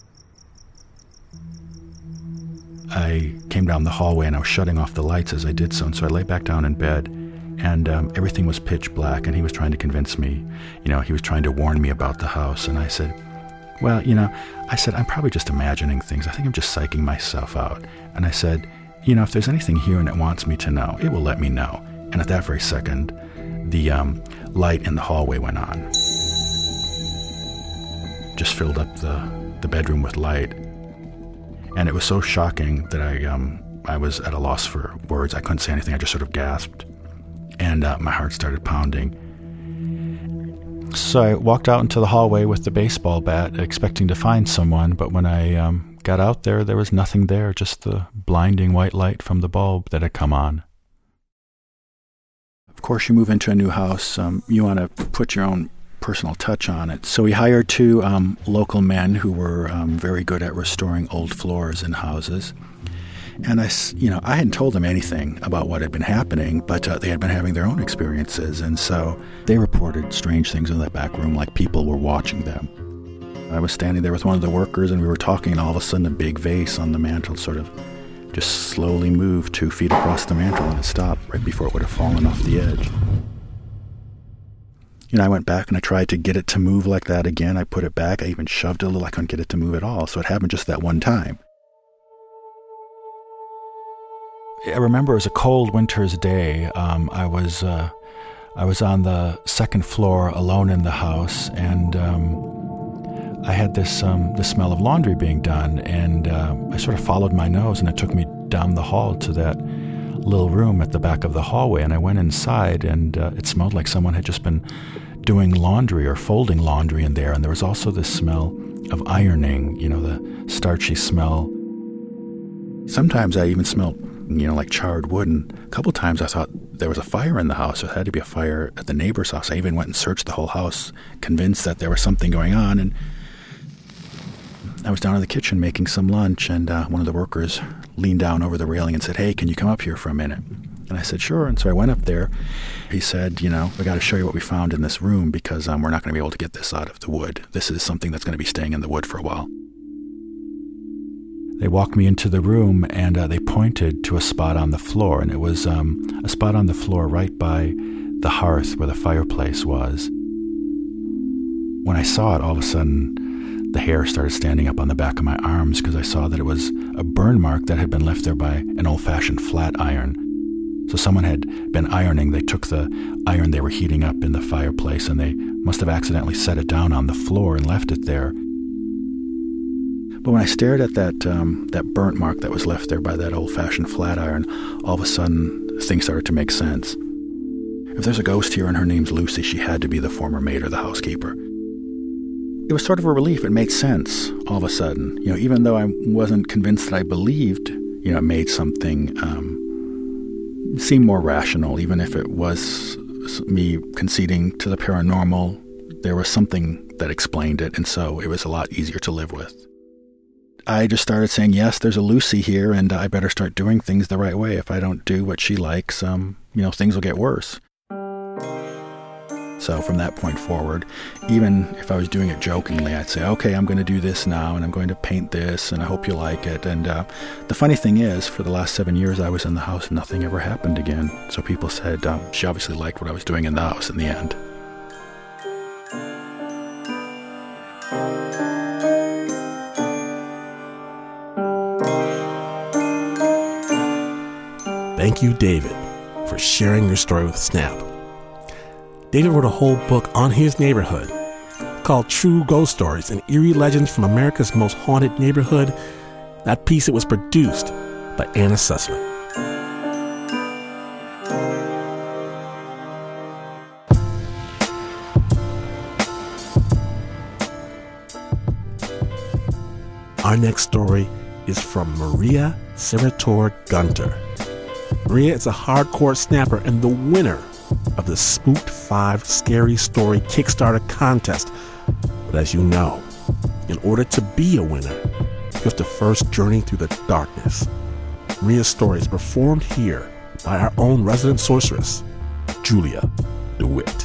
I came down the hallway and I was shutting off the lights as I did so, and so I lay back down in bed, and everything was pitch black, and he was trying to convince me, he was trying to warn me about the house, and I said, well, I'm probably just imagining things. I think I'm just psyching myself out. And I said, if there's anything here and it wants me to know, it will let me know. And at that very second, the light in the hallway went on. Just filled up the bedroom with light. And it was so shocking that I was at a loss for words. I couldn't say anything. I just sort of gasped. And my heart started pounding. So I walked out into the hallway with the baseball bat, expecting to find someone. But when I got out there was nothing there, just the blinding white light from the bulb that had come on. Of course, you move into a new house. You want to put your own personal touch on it. So we hired 2 local men who were very good at restoring old floors in houses. And I hadn't told them anything about what had been happening, but they had been having their own experiences. And so they reported strange things in that back room, like people were watching them. I was standing there with one of the workers and we were talking, and all of a sudden a big vase on the mantel sort of just slowly moved 2 feet across the mantel, and it stopped right before it would have fallen off the edge. I went back and I tried to get it to move like that again. I put it back. I even shoved it a little. I couldn't get it to move at all. So it happened just that one time. I remember it was a cold winter's day. I was on the 2nd floor alone in the house, and I had the smell of laundry being done, and I sort of followed my nose, and it took me down the hall to that little room at the back of the hallway, and I went inside, and it smelled like someone had just been doing laundry or folding laundry in there, and there was also this smell of ironing, the starchy smell. Sometimes I even smelled like charred wood. And a couple times I thought there was a fire in the house. There had to be a fire at the neighbor's house. I even went and searched the whole house, convinced that there was something going on. And I was down in the kitchen making some lunch, and one of the workers leaned down over the railing and said, "Hey, can you come up here for a minute?" And I said, "Sure." And so I went up there. He said, "We got to show you what we found in this room because we're not going to be able to get this out of the wood. This is something that's going to be staying in the wood for a while." They walked me into the room, and they pointed to a spot on the floor, and it was a spot on the floor right by the hearth where the fireplace was. When I saw it, all of a sudden, the hair started standing up on the back of my arms because I saw that it was a burn mark that had been left there by an old-fashioned flat iron. So someone had been ironing. They took the iron they were heating up in the fireplace, and they must have accidentally set it down on the floor and left it there. But when I stared at that burnt mark that was left there by that old-fashioned flat iron, all of a sudden, things started to make sense. If there's a ghost here and her name's Lucy, she had to be the former maid or the housekeeper. It was sort of a relief. It made sense all of a sudden. Even though I wasn't convinced that I believed, it made something seem more rational. Even if it was me conceding to the paranormal, there was something that explained it, and so it was a lot easier to live with. I just started saying, yes, there's a Lucy here, and I better start doing things the right way. If I don't do what she likes, things will get worse. So from that point forward, even if I was doing it jokingly, I'd say, okay, I'm going to do this now, and I'm going to paint this, and I hope you like it. And the funny thing is, for the last 7 years I was in the house, nothing ever happened again. So people said she obviously liked what I was doing in the house in the end. Thank you, David, for sharing your story with Snap. David wrote a whole book on his neighborhood called True Ghost Stories and Eerie Legends from America's Most Haunted Neighborhood. That piece, it was produced by Anna Sussman. Our next story is from Maria Serator Gunter. Maria is a hardcore snapper and the winner of the Spooked 5 Scary Story Kickstarter contest. But as you know, in order to be a winner, you have to first journey through the darkness. Maria's story is performed here by our own resident sorceress, Julia DeWitt.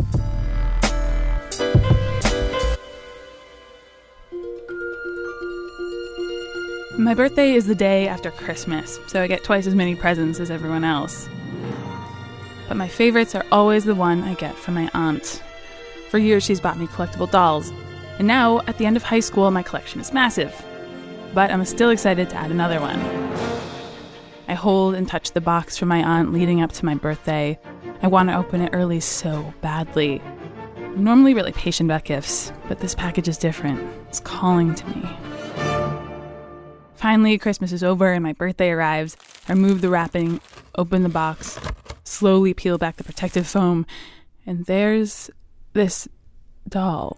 My birthday is the day after Christmas, so I get twice as many presents as everyone else. But my favorites are always the one I get from my aunt. For years, she's bought me collectible dolls. And now, at the end of high school, my collection is massive. But I'm still excited to add another one. I hold and touch the box from my aunt leading up to my birthday. I want to open it early so badly. I'm normally really patient about gifts, but this package is different. It's calling to me. Finally, Christmas is over and my birthday arrives. I remove the wrapping, open the box, slowly peel back the protective foam, and there's this doll.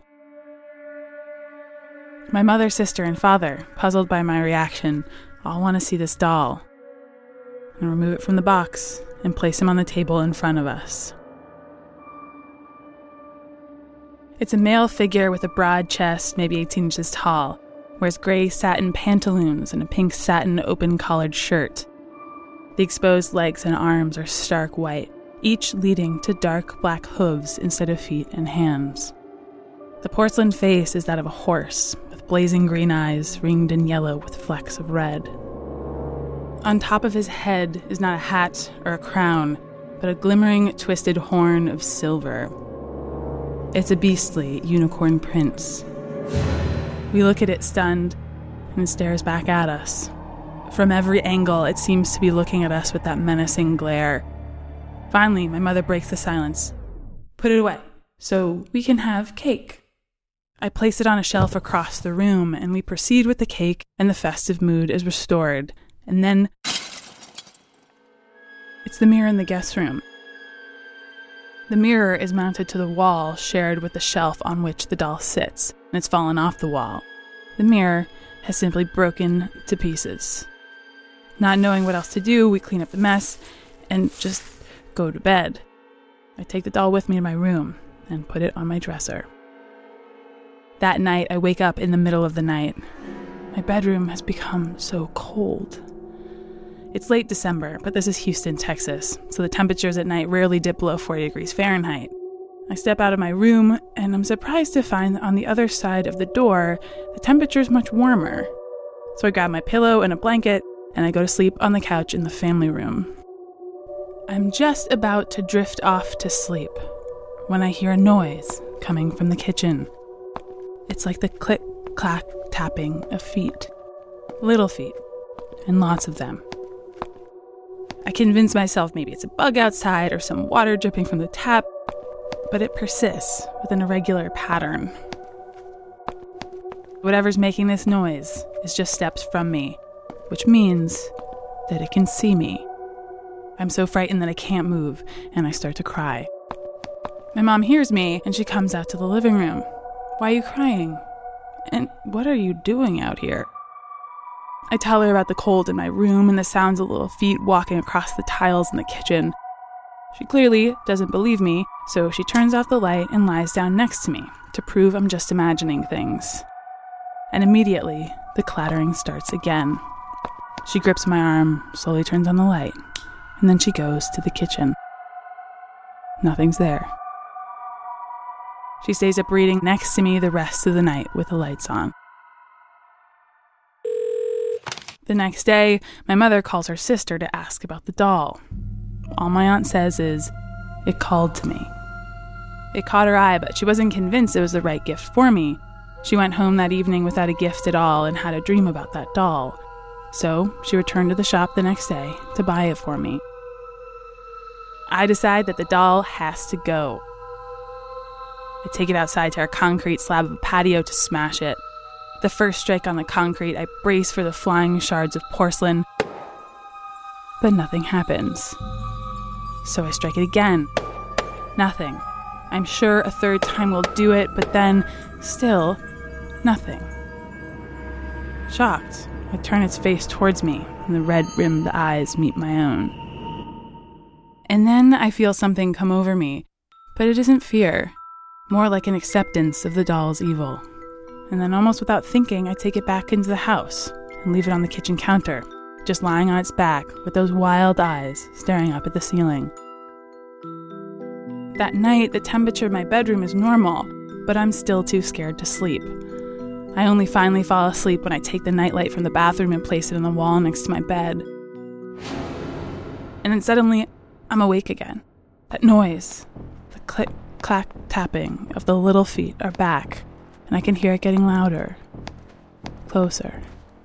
My mother, sister, and father, puzzled by my reaction, all want to see this doll. I remove it from the box and place him on the table in front of us. It's a male figure with a broad chest, maybe 18 inches tall, wears gray satin pantaloons and a pink satin open-collared shirt. The exposed legs and arms are stark white, each leading to dark black hooves instead of feet and hands. The porcelain face is that of a horse, with blazing green eyes ringed in yellow with flecks of red. On top of his head is not a hat or a crown, but a glimmering, twisted horn of silver. It's a beastly unicorn prince. We look at it stunned, and it stares back at us. From every angle, it seems to be looking at us with that menacing glare. Finally, my mother breaks the silence. Put it away, so we can have cake. I place it on a shelf across the room, and we proceed with the cake, and the festive mood is restored. And then, it's the mirror in the guest room. The mirror is mounted to the wall shared with the shelf on which the doll sits, and it's fallen off the wall. The mirror has simply broken to pieces. Not knowing what else to do, we clean up the mess and just go to bed. I take the doll with me to my room and put it on my dresser. That night, I wake up in the middle of the night. My bedroom has become so cold. It's late December, but this is Houston, Texas, so the temperatures at night rarely dip below 40 degrees Fahrenheit. I step out of my room, and I'm surprised to find that on the other side of the door, the temperature is much warmer. So I grab my pillow and a blanket, and I go to sleep on the couch in the family room. I'm just about to drift off to sleep when I hear a noise coming from the kitchen. It's like the click-clack tapping of feet. Little feet, and lots of them. I convince myself maybe it's a bug outside or some water dripping from the tap, but it persists with an irregular pattern. Whatever's making this noise is just steps from me, which means that it can see me. I'm so frightened that I can't move, and I start to cry. My mom hears me, and she comes out to the living room. "Why are you crying? And what are you doing out here?" I tell her about the cold in my room and the sounds of little feet walking across the tiles in the kitchen. She clearly doesn't believe me, so she turns off the light and lies down next to me to prove I'm just imagining things. And immediately, the clattering starts again. She grips my arm, slowly turns on the light, and then she goes to the kitchen. Nothing's there. She stays up reading next to me the rest of the night with the lights on. The next day, my mother calls her sister to ask about the doll. All my aunt says is, "It called to me." It caught her eye, but she wasn't convinced it was the right gift for me. She went home that evening without a gift at all and had a dream about that doll. So she returned to the shop the next day to buy it for me. I decide that the doll has to go. I take it outside to our concrete slab of a patio to smash it. The first strike on the concrete, I brace for the flying shards of porcelain, but nothing happens. So I strike it again. Nothing. I'm sure a third time will do it, but then, still, nothing. Shocked, I turn its face towards me, and the red-rimmed eyes meet my own. And then I feel something come over me, but it isn't fear, more like an acceptance of the doll's evil. And then almost without thinking, I take it back into the house and leave it on the kitchen counter, just lying on its back with those wild eyes staring up at the ceiling. That night, the temperature in my bedroom is normal, but I'm still too scared to sleep. I only finally fall asleep when I take the nightlight from the bathroom and place it on the wall next to my bed. And then suddenly, I'm awake again. That noise, the click-clack tapping of the little feet are back, and I can hear it getting louder, closer.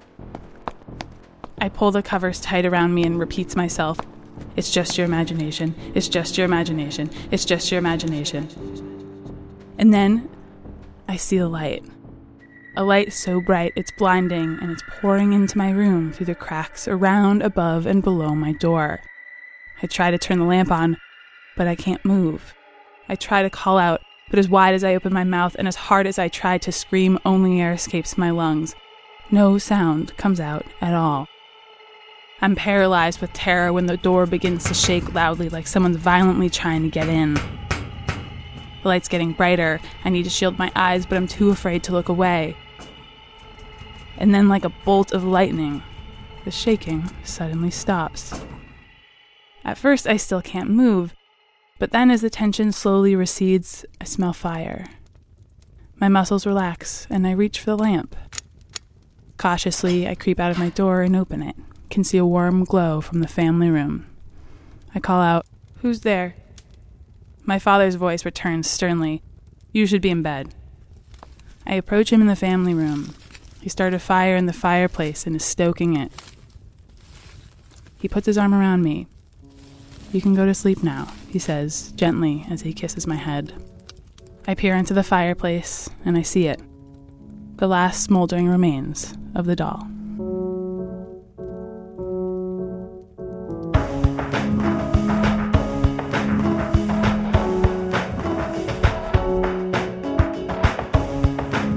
I pull the covers tight around me and repeat to myself, "It's just your imagination, it's just your imagination, it's just your imagination." And then I see a light. A light so bright it's blinding, and it's pouring into my room through the cracks around, above, and below my door. I try to turn the lamp on, but I can't move. I try to call out, but as wide as I open my mouth and as hard as I try to scream, only air escapes my lungs. No sound comes out at all. I'm paralyzed with terror when the door begins to shake loudly like someone's violently trying to get in. The light's getting brighter. I need to shield my eyes, but I'm too afraid to look away. And then, like a bolt of lightning, the shaking suddenly stops. At first, I still can't move, but then as the tension slowly recedes, I smell fire. My muscles relax, and I reach for the lamp. Cautiously, I creep out of my door and open it, can see a warm glow from the family room. I call out, "Who's there?" My father's voice returns sternly, "You should be in bed." I approach him in the family room. He started a fire in the fireplace and is stoking it. He puts his arm around me. "You can go to sleep now," he says, gently, as he kisses my head. I peer into the fireplace, and I see it. The last smoldering remains of the doll.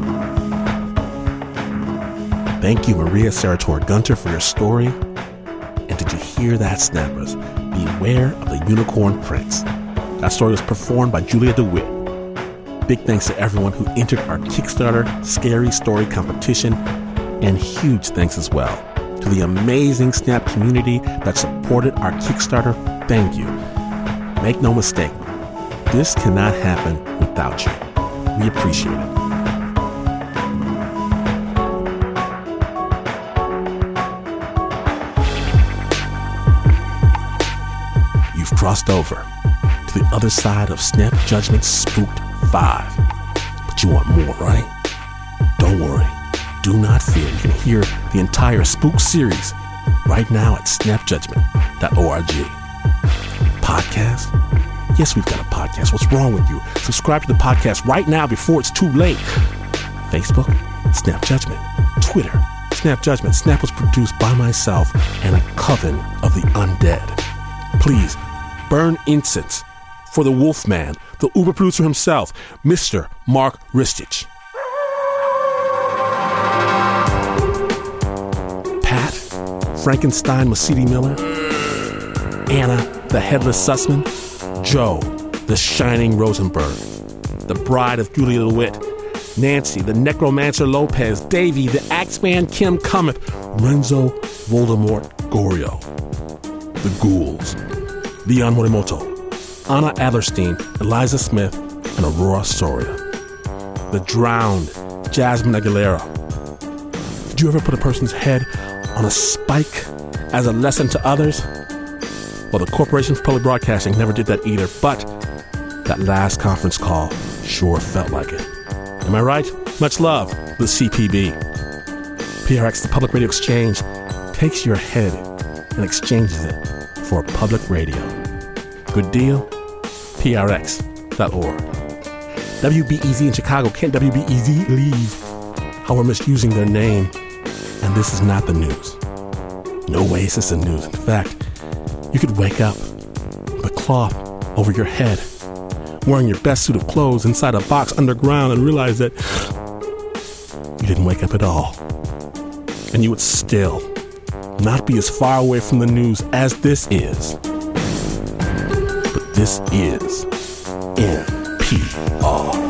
Thank you, Maria Sarator Gunter, for your story. And did you hear that, Snappers? Beware of the unicorn prince. That story was performed by Julia DeWitt. Big thanks to everyone who entered our Kickstarter Scary Story competition, and huge thanks as well to the amazing Snap community that supported our Kickstarter. Thank you. Make no mistake, this cannot happen without you. We appreciate it. You've crossed over to the other side of Snap Judgment Spooked 5. But you want more, right? Don't worry. Do not fear. You can hear the entire Spook series right now at snapjudgment.org. Podcast? Yes, we've got a podcast. What's wrong with you? Subscribe to the podcast right now before it's too late. Facebook, Snap Judgment. Twitter, Snap Judgment. Snap was produced by myself and a coven of the undead. Please, burn incense for the Wolfman, the Uber producer himself, Mr. Mark Ristich. Pat, Frankenstein with C.D. Miller, Anna, the Headless Sussman, Joe, the Shining Rosenberg, the Bride of Julia DeWitt, Nancy, the Necromancer Lopez, Davey, the Axeman Kim Cometh, Renzo Voldemort Gorio, the Ghouls, Leon Morimoto, Anna Adlerstein, Eliza Smith, and Aurora Soria, the Drowned, Jasmine Aguilera. Did you ever put a person's head on a spike as a lesson to others? Well, the Corporation for Public Broadcasting never did that either, but that last conference call sure felt like it. Am I right? Much love, the CPB. PRX, the Public Radio Exchange, takes your head and exchanges it for public radio. Good deal? PRX.org. WBEZ in Chicago. Can't WBEZ leave how we're misusing their name? And this is not the news. No way is this the news. In fact, you could wake up with a cloth over your head, wearing your best suit of clothes inside a box underground, and realize that you didn't wake up at all. And you would still not be as far away from the news as this is. But this is NPR.